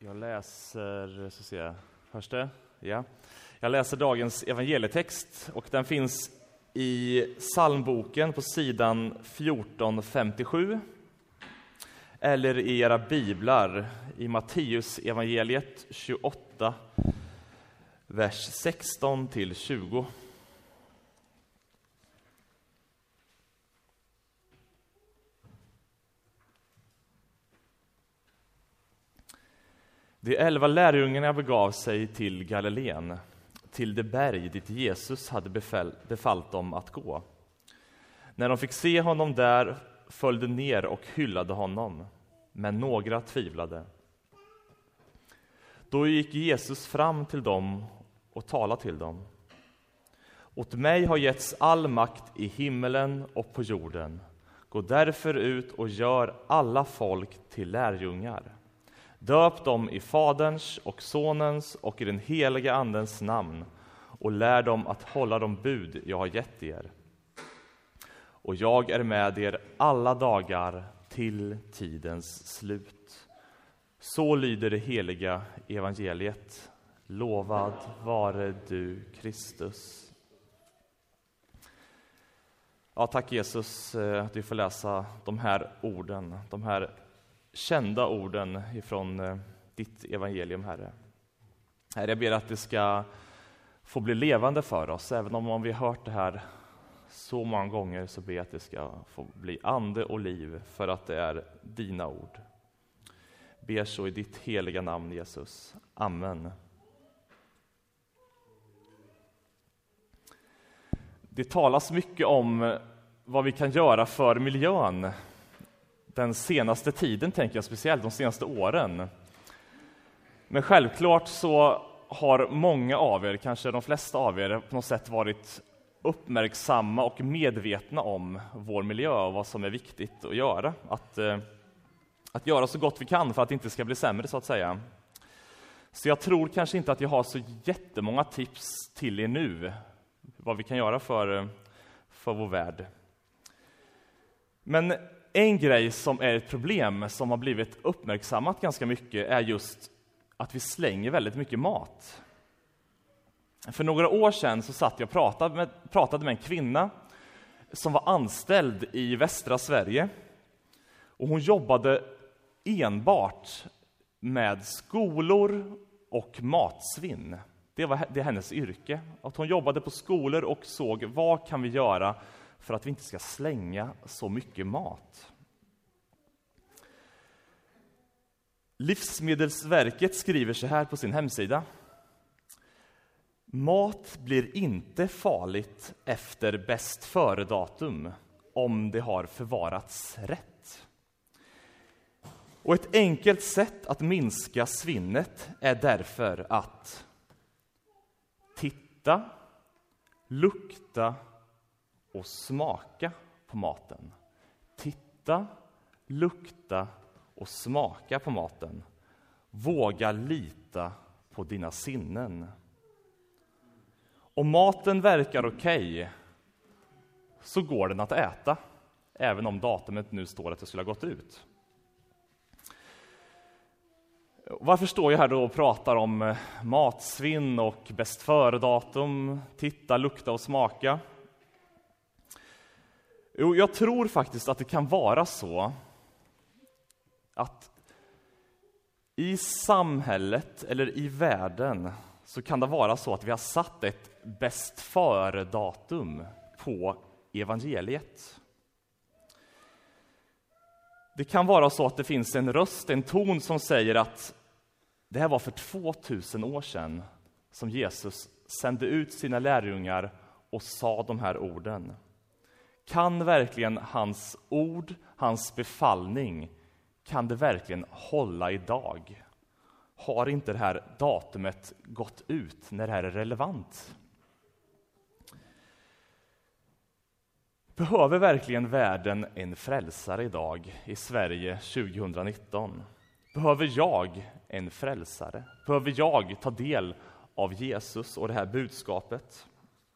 Jag läser, så ser jag, hörs det? Ja. Jag läser dagens evangelietext och den finns i psalmboken på sidan 1457 eller i era biblar i Matteus evangeliet 28, vers 16 till 20. De 11 lärjungarna begav sig till Galileen, till det berg dit Jesus hade befallt dem att gå. När de fick se honom där föll de ner och hyllade honom, men några tvivlade. Då gick Jesus fram till dem och talade till dem. Åt mig har getts all makt i himmelen och på jorden. Gå därför ut och gör alla folk till lärjungar. Döp dem i Faderns och Sonens och i den heliga Andens namn och lär dem att hålla de bud jag har gett er. Och jag är med er alla dagar till tidens slut. Så lyder det heliga evangeliet. Lovad vare du, Kristus. Ja, tack Jesus att vi får läsa de här orden, de här kända orden ifrån ditt evangelium, Herre. Herre, jag ber att det ska få bli levande för oss, även om vi har hört det här så många gånger, så ber jag att det ska få bli ande och liv, för att det är dina ord. Ber så i ditt heliga namn, Jesus. Amen. Det talas mycket om vad vi kan göra för miljön den senaste tiden, tänker jag, speciellt de senaste åren. Men självklart så har många av er, kanske de flesta av er, på något sätt varit uppmärksamma och medvetna om vår miljö och vad som är viktigt att göra. Att göra så gott vi kan för att det inte ska bli sämre, så att säga. Så jag tror kanske inte att jag har så jättemånga tips till er nu, vad vi kan göra för vår värld. Men en grej som är ett problem som har blivit uppmärksammat ganska mycket är just att vi slänger väldigt mycket mat. För några år sedan så satt jag och pratade med en kvinna som var anställd i västra Sverige. Och hon jobbade enbart med skolor och matsvinn. Det är hennes yrke. Att hon jobbade på skolor och såg vad kan vi göra för att vi inte ska slänga så mycket mat. Livsmedelsverket skriver så här på sin hemsida. Mat blir inte farligt efter bäst före-datum om det har förvarats rätt. Och ett enkelt sätt att minska svinnet är därför att titta, lukta och smaka på maten. Titta, lukta och smaka på maten. Våga lita på dina sinnen. Om maten verkar okej, så går den att äta, även om datumet nu står att det skulle ha gått ut. Varför står jag här då och pratar om matsvinn och bäst före-datum, titta, lukta och smaka? Jo, jag tror faktiskt att det kan vara så att i samhället eller i världen så kan det vara så att vi har satt ett bäst före-datum på evangeliet. Det kan vara så att det finns en röst, en ton som säger att det här var för 2000 år sedan som Jesus sände ut sina lärjungar och sa de här orden. Kan verkligen hans ord, hans befallning, kan det verkligen hålla idag? Har inte det här datumet gått ut när det här är relevant? Behöver verkligen världen en frälsare idag i Sverige 2019? Behöver jag en frälsare? Behöver jag ta del av Jesus och det här budskapet?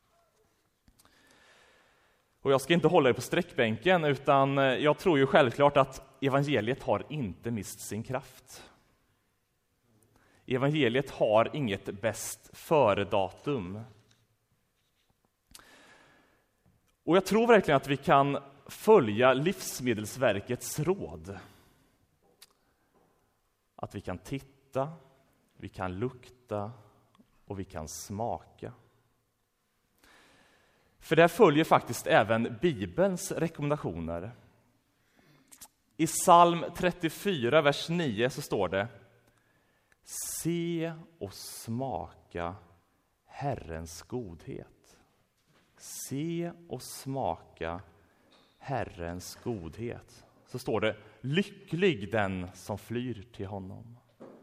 Och jag ska inte hålla er på sträckbänken, utan jag tror ju självklart att evangeliet har inte mist sin kraft. Evangeliet har inget bäst före-datum. Och jag tror verkligen att vi kan följa Livsmedelsverkets råd. Att vi kan titta, vi kan lukta och vi kan smaka. För det följer faktiskt även Bibelns rekommendationer. I psalm 34, vers 9 så står det: Se och smaka Herrens godhet. Se och smaka Herrens godhet. Så står det: lycklig den som flyr till honom.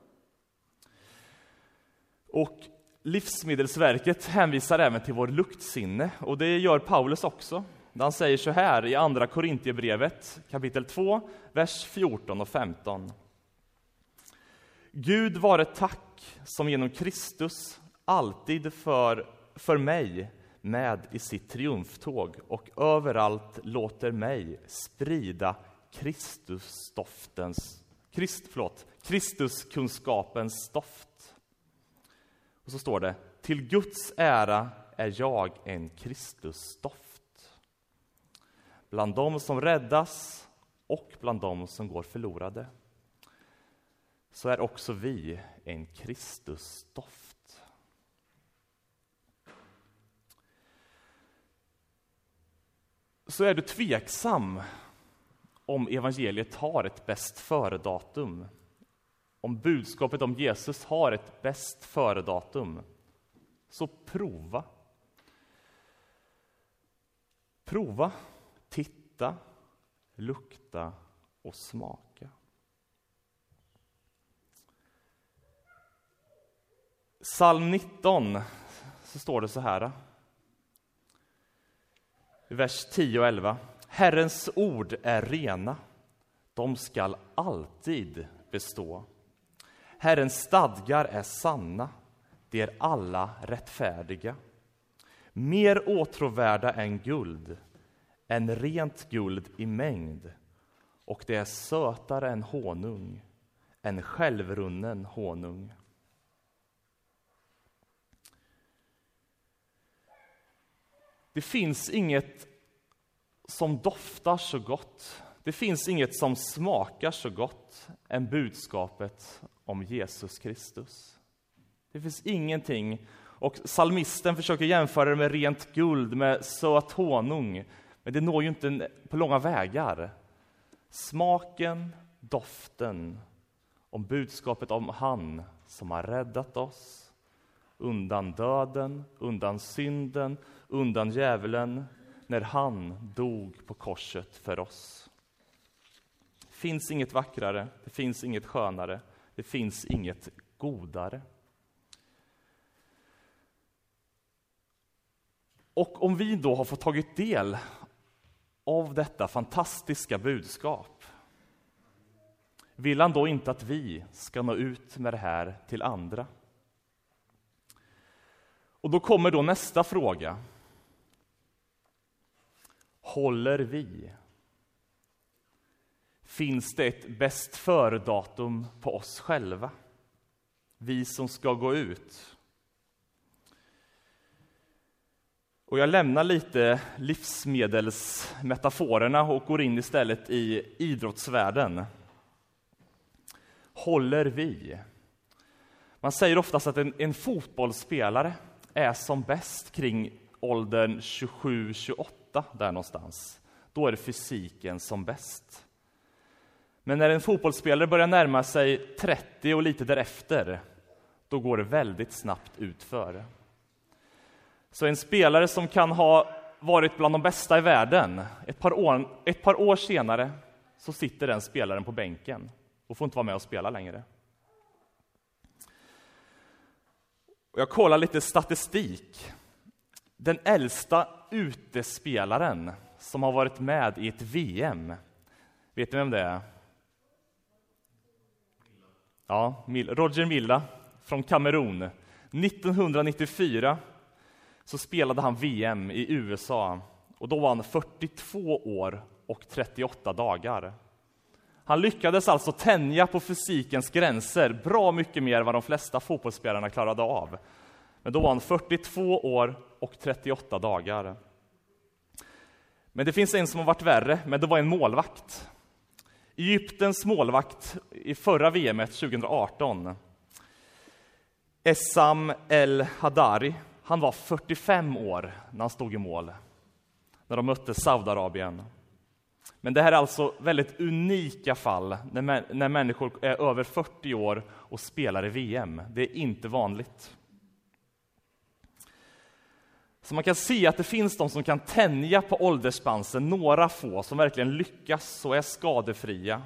Och Livsmedelsverket hänvisar även till vår luktsinne, och det gör Paulus också. Han säger så här i andra Korintierbrevet, kapitel 2, vers 14 och 15. Gud vare tack som genom Kristus alltid för mig med i sitt triumftåg och överallt låter mig sprida Kristuskunskapens doft. Och så står det: till Guds ära är jag en Kristusdoft. Bland dem som räddas och bland dem som går förlorade, så är också vi en Kristusdoft. Så är du tveksam om evangeliet har ett bäst före-datum, om budskapet om Jesus har ett bäst före-datum, så prova. Prova, titta, lukta och smaka. Psalm 19 så står det så här. Vers 10 och 11. Herrens ord är rena, de skall alltid bestå. Herrens stadgar är sanna, de är alla rättfärdiga. Mer åtråvärda än guld, än rent guld i mängd. Och det är sötare än honung, än självrunnen honung. Det finns inget som doftar så gott. Det finns inget som smakar så gott än budskapet om Jesus Kristus. Det finns ingenting. Och psalmisten försöker jämföra det med rent guld, med söt honung. Men det når ju inte på långa vägar. Smaken, doften om budskapet om han som har räddat oss undan döden, undan synden, undan djävulen, när han dog på korset för oss. Det finns inget vackrare, det finns inget skönare, det finns inget godare. Och om vi då har fått tagit del av detta fantastiska budskap, vill han då inte att vi ska nå ut med det här till andra? Och då kommer då nästa fråga. Håller vi? Finns det ett bäst före-datum på oss själva? Vi som ska gå ut. Och jag lämnar lite livsmedelsmetaforerna och går in istället i idrottsvärlden. Håller vi? Man säger oftast att en fotbollsspelare är som bäst kring åldern 27-28, där någonstans. Då är det fysiken som bäst. Men när en fotbollsspelare börjar närma sig 30 och lite därefter, då går det väldigt snabbt utför. Så en spelare som kan ha varit bland de bästa i världen, ett par år senare så sitter den spelaren på bänken och får inte vara med och spela längre. Och jag kollar lite statistik. Den äldsta utespelaren som har varit med i ett VM, vet ni vem det är? Ja, Roger Milla från Kamerun. 1994 så spelade han VM i USA och då var han 42 år och 38 dagar. Han lyckades alltså tänja på fysikens gränser bra mycket mer än vad de flesta fotbollsspelarna klarade av. Men då var han 42 år och 38 dagar. Men det finns en som har varit värre, men det var en målvakt. Egyptens målvakt i förra VM 2018. Essam El Hadari, han var 45 år när han stod i mål. När de mötte Saudiarabien. Men det här är alltså väldigt unika fall när människor är över 40 år och spelar i VM. Det är inte vanligt. Så man kan se att det finns de som kan tänja på åldersspansen, några få som verkligen lyckas och är skadefria.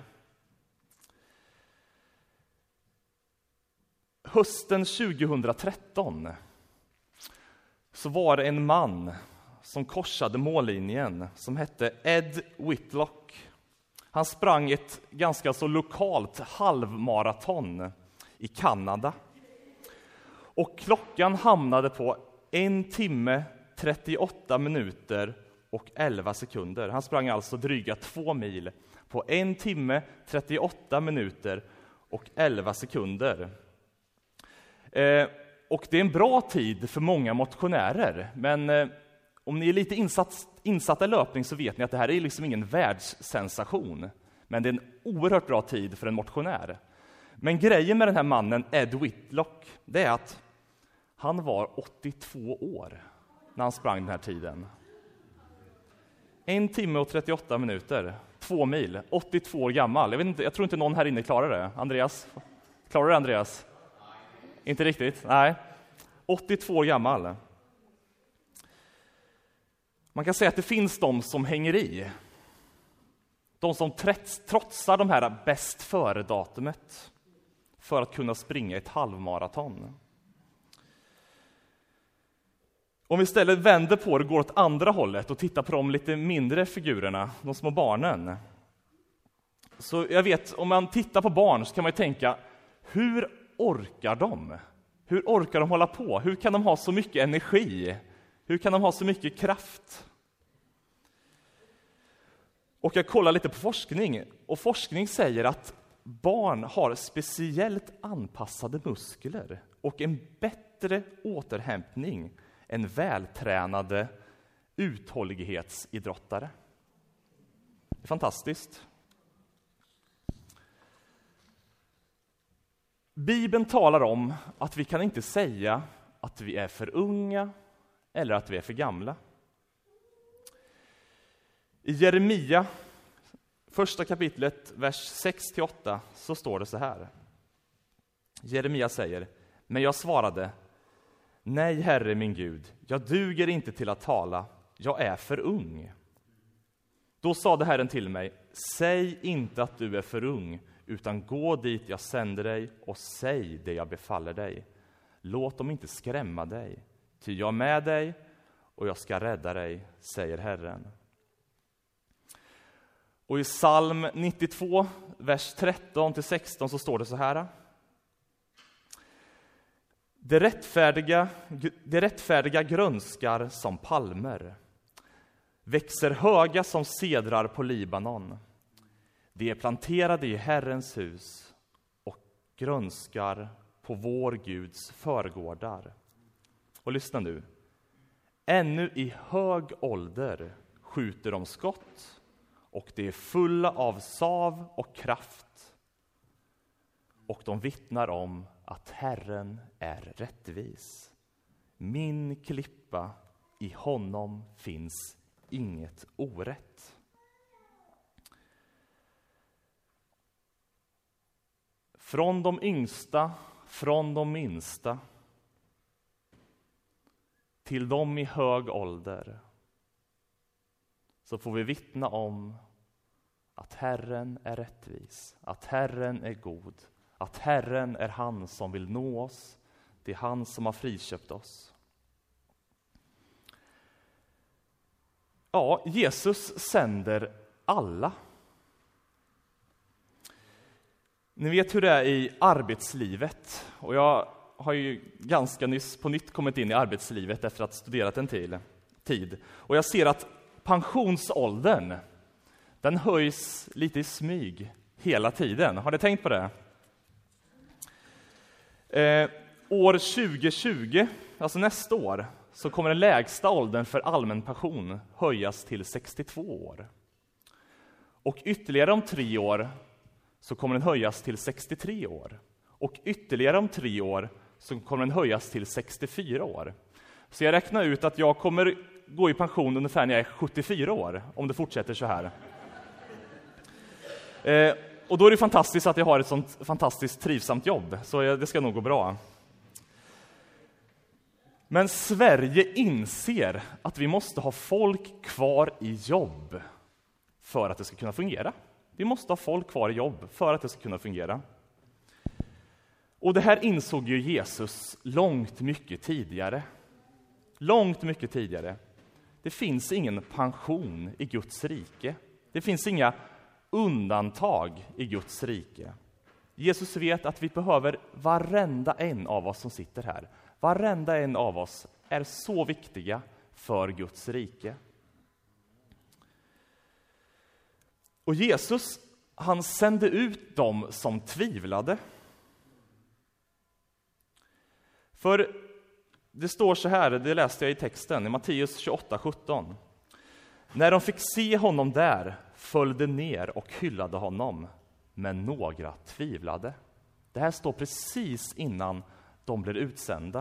Hösten 2013 så var det en man som korsade mållinjen som hette Ed Whitlock. Han sprang ett ganska så lokalt halvmaraton i Kanada. Och klockan hamnade på 1 timme, 38 minuter och 11 sekunder. Han sprang alltså dryga 2 mil på 1 timme, 38 minuter och 11 sekunder. Och det är en bra tid för många motionärer, men om ni är lite insatta i löpning så vet ni att det här är liksom ingen världssensation. Men det är en oerhört bra tid för en motionär. Men grejen med den här mannen, Ed Whitlock, det är att han var 82 år när han sprang den här tiden. 1 timme och 38 minuter, 2 mil, 82 år gammal. Jag tror inte någon här inne klarar det. Andreas? Klarar du det, Andreas? Inte riktigt, nej. 82 år gammal. Man kan säga att det finns de som hänger i. De som trotsar de här bäst före-datumet för att kunna springa ett halvmaraton. Om vi istället vänder på det, går åt andra hållet och tittar på de lite mindre figurerna, de små barnen. Så jag vet, om man tittar på barn så kan man ju tänka, hur orkar de? Hur orkar de hålla på? Hur kan de ha så mycket energi? Hur kan de ha så mycket kraft? Och jag kollar lite på forskning. Och forskning säger att barn har speciellt anpassade muskler och en bättre återhämtning än vältränade uthållighetsidrottare. Det är fantastiskt. Bibeln talar om att vi kan inte säga att vi är för unga eller att vi är för gamla. I Jeremia, första kapitlet, vers 6-8, så står det så här. Jeremia säger, men jag svarade, nej, Herre min Gud, jag duger inte till att tala, jag är för ung. Då sade Herren till mig, säg inte att du är för ung, utan gå dit jag sänder dig och säg det jag befaller dig. Låt dem inte skrämma dig, ty jag är med dig och jag ska rädda dig, säger Herren. Och i psalm 92, vers 13-16 så står det så här. Det rättfärdiga grönskar som palmer, växer höga som cedrar på Libanon. De är planterade i Herrens hus och grönskar på vår Guds förgårdar. Och lyssna nu. Ännu i hög ålder skjuter de skott och de är fulla av sav och kraft. Och de vittnar om att Herren är rättvis. Min klippa, i honom finns inget orätt. Från de yngsta, från de minsta, till dem i hög ålder, så får vi vittna om att Herren är rättvis, att Herren är god, att Herren är han som vill nå oss, det är han som har friköpt oss. Ja, Jesus sänder alla. Ni vet hur det är i arbetslivet, och jag har ju ganska nyss på nytt kommit in i arbetslivet efter att ha studerat en tid. Och jag ser att pensionsåldern, den höjs lite i smyg hela tiden. Har ni tänkt på det? År 2020, alltså nästa år, så kommer den lägsta åldern för allmän pension höjas till 62 år. Och ytterligare om 3 år så kommer den höjas till 63 år. Och ytterligare om 3 år så kommer den höjas till 64 år. Så jag räknar ut att jag kommer gå i pension ungefär när jag är 74 år, om det fortsätter så här. Och då är det fantastiskt att jag har ett sånt fantastiskt trivsamt jobb, så det ska nog gå bra. Men Sverige inser att vi måste ha folk kvar i jobb för att det ska kunna fungera. Vi måste ha folk kvar i jobb för att det ska kunna fungera. Och det här insåg ju Jesus långt mycket tidigare. Långt mycket tidigare. Det finns ingen pension i Guds rike. Det finns inga undantag i Guds rike. Jesus vet att vi behöver varenda en av oss som sitter här. Varenda en av oss är så viktiga för Guds rike. Och Jesus, han sände ut dem som tvivlade. För det står så här, det läste jag i texten, i Matteus 28:17. När de fick se honom där föll de ner och hyllade honom, men några tvivlade. Det här står precis innan de blir utsända.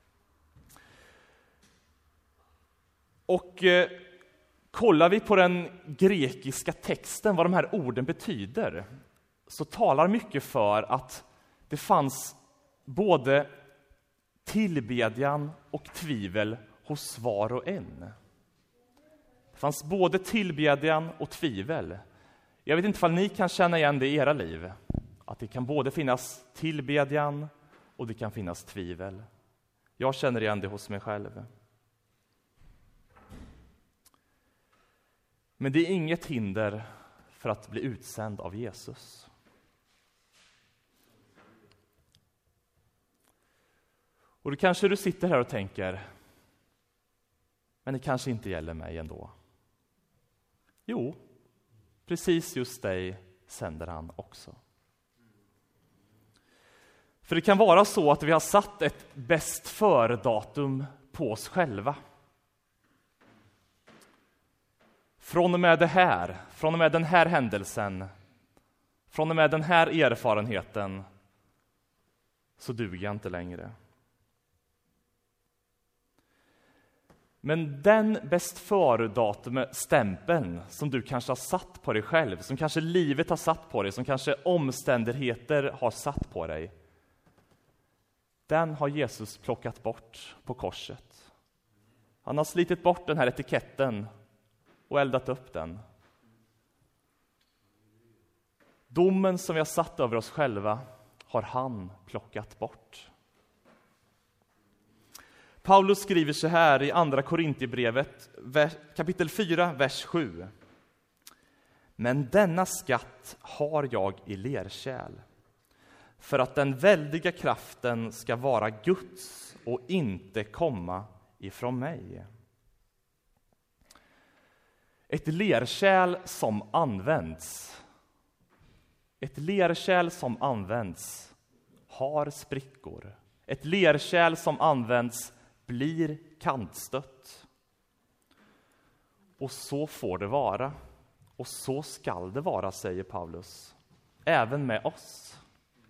Och kollar vi på den grekiska texten, vad de här orden betyder, så talar mycket för att det fanns både tillbedjan och tvivel hos var och en. Det fanns både tillbedjan och tvivel. Jag vet inte om ni kan känna igen det i era liv. Att det kan både finnas tillbedjan och det kan finnas tvivel. Jag känner igen det hos mig själv. Men det är inget hinder för att bli utsänd av Jesus. Och då kanske du sitter här och tänker, men det kanske inte gäller mig ändå. Jo, precis just dig sänder han också. För det kan vara så att vi har satt ett bäst före-datum på oss själva. Från och med det här, från och med den här händelsen, från och med den här erfarenheten, så duger jag inte längre. Men den bäst före-datum-stämpeln som du kanske har satt på dig själv, som kanske livet har satt på dig, som kanske omständigheter har satt på dig, den har Jesus plockat bort på korset. Han har slitit bort den här etiketten och eldat upp den. Domen som vi har satt över oss själva har han plockat bort. Paulus skriver så här i andra Korintierbrevet, kapitel 4, vers 7. Men denna skatt har jag i lerkärl, för att den väldiga kraften ska vara Guds och inte komma ifrån mig. Ett lerkärl som används. Ett lerkärl som används har sprickor. Ett lerkärl som används blir kantstött. Och så får det vara. Och så skall det vara, säger Paulus. Även med oss.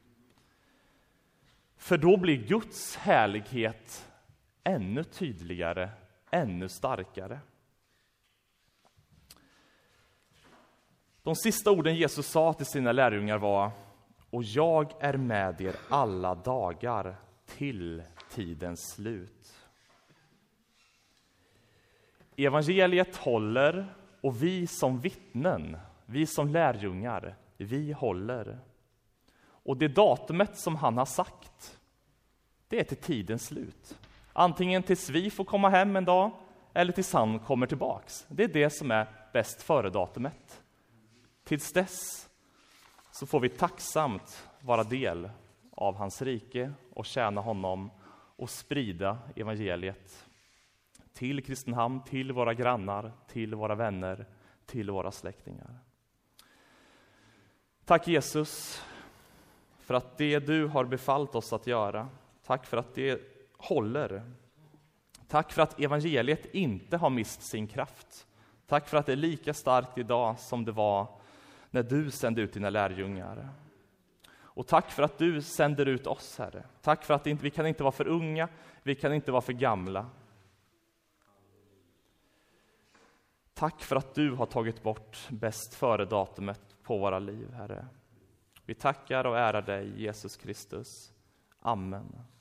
För då blir Guds härlighet ännu tydligare, ännu starkare. De sista orden Jesus sa till sina lärjungar var: och jag är med er alla dagar till tidens slut. Evangeliet håller, och vi som vittnen, vi som lärjungar, vi håller. Och det datumet som han har sagt, det är till tidens slut. Antingen tills vi får komma hem en dag, eller tills han kommer tillbaks. Det är det som är bäst före datumet. Tills dess så får vi tacksamt vara del av hans rike och tjäna honom och sprida evangeliet till Kristinehamn, till våra grannar, till våra vänner, till våra släktingar. Tack Jesus för att det du har befallt oss att göra. Tack för att det håller. Tack för att evangeliet inte har mist sin kraft. Tack för att det är lika starkt idag som det var när du sände ut dina lärjungar. Och tack för att du sänder ut oss, Herre. Tack för att vi kan inte vara för unga, vi kan inte vara för gamla. Tack för att du har tagit bort bäst före datumet på våra liv, Herre. Vi tackar och ärar dig, Jesus Kristus. Amen.